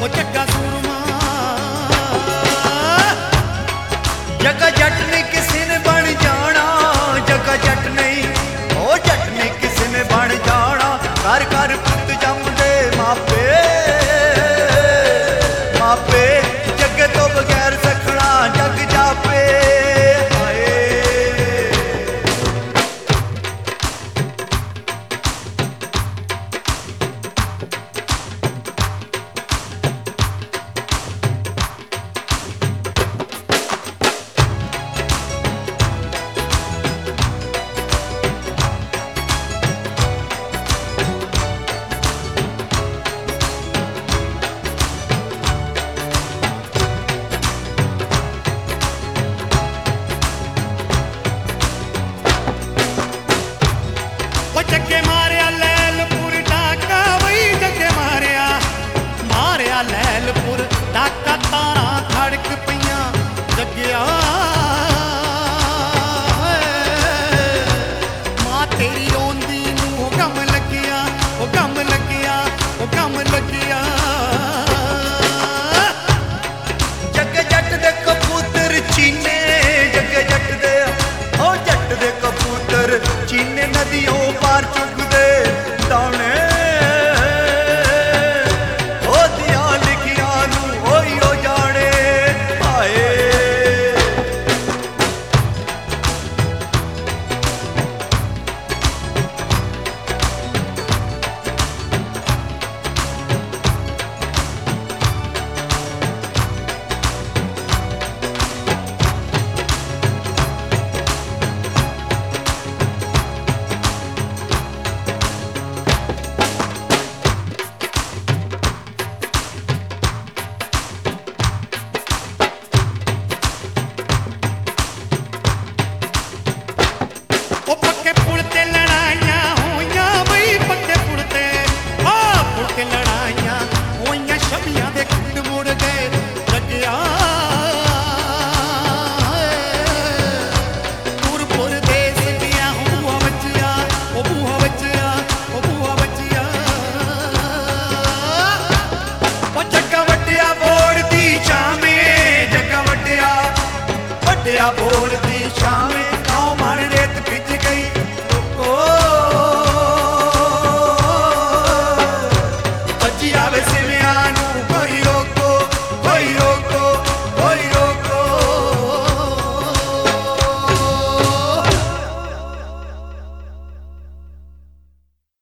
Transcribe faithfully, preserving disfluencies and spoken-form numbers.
ਉਹ ਜੱਗਾ ਸੂਰਮਾ। ਜੱਗਾ ਜੱਟ ਨਹੀਂ ਕਿਸੇ ਨੇ ਬਣ ਜਾਣਾ, ਜੱਗਾ ਜੱਟ ਨਹੀਂ, ਉਹ ਜੱਟ ਨਹੀਂ ਕਿਸੇ ਨੇ ਬਣ ਜਾਣਾ। ਘਰ ਘਰ ਪੁੱਤ ਜੰਮਦੇ ਮਾਪੇ, ਮਾਪੇ ਜੱਗੇ ਤੋਂ ਬਗੈਰ ਸਖਣਾ ਜੱਗ ਜਾਪੇ। ਜੱਗੇ ਮਾਰਿਆ ਲੈਲਪੁਰ ਡਾਕਾ ਵਈ, ਜੱਗੇ ਮਾਰਿਆ ਮਾਰਿਆ ਲੈਲਪੁਰ ਡਾਕਾ। ਤਾਰਾਂ ਖੜਕ ਪਈਆਂ ਜੱਗਿਆ, ਮਾਂ ਤੇਰੀ ਰੋਂਦੀ ਨੂੰ ਗਮ ਲੱਗਿਆ, ਉਹ ਗਮ ਲੱਗਿਆ, ਉਹ ਗਮ ਲੱਗਿਆ। ਜੱਗੇ ਜੱਟ ਦੇ ਕਬੂਤਰ ਚੀਨੇ, ਜੱਗੇ ਜੱਟ ਦੇ ਉਹ ਜੱਟ ਦੇ ਕਬੂਤਰ ਚੀਨੇ। ਨਦੀਆਂ ਪਾਰ ਚੁੱਕਦੇ ਦਾਣੇ, ਉਹਦੀਆਂ ਲਿਖੀਆਂ ਨੂੰ ਉਹੀ ਉਹ ਜਾਣੇ। ਹਾਏ ਉਹ ਪੱਕੇ ਪੁਲ ਤੇ ਲੜਾਈਆਂ ਹੋਈਆਂ ਬਈ, ਪੱਕੇ ਪੁਲ ਤੇ ਆ ਪੁਲ ਤੇ ਲੜਾਈਆਂ ਹੋਈਆਂ। ਛਬੀਆਂ ਦੇ ਖੁੱਡ ਮੁੜ ਗਏ ਜੱਗਿਆ, ਪੁਰ ਦੇਸ ਗਿਆ ਬੂਹਾ ਬੱਚਿਆ, ਉਹ ਬੂਹਾ ਬੱਚਿਆ, ਉਹ ਬੂਹਾ ਬੱਚਿਆ। ਉਹ ਜੱਗਾ ਵੱਡਿਆ ਬੋੜ ਦੀ ਛਾਵੇਂ, ਜੱਗਾ ਵੱਡਿਆ ਵੱਡਿਆ ਬੋੜ ਦੀ ਛਾਵੇਂ।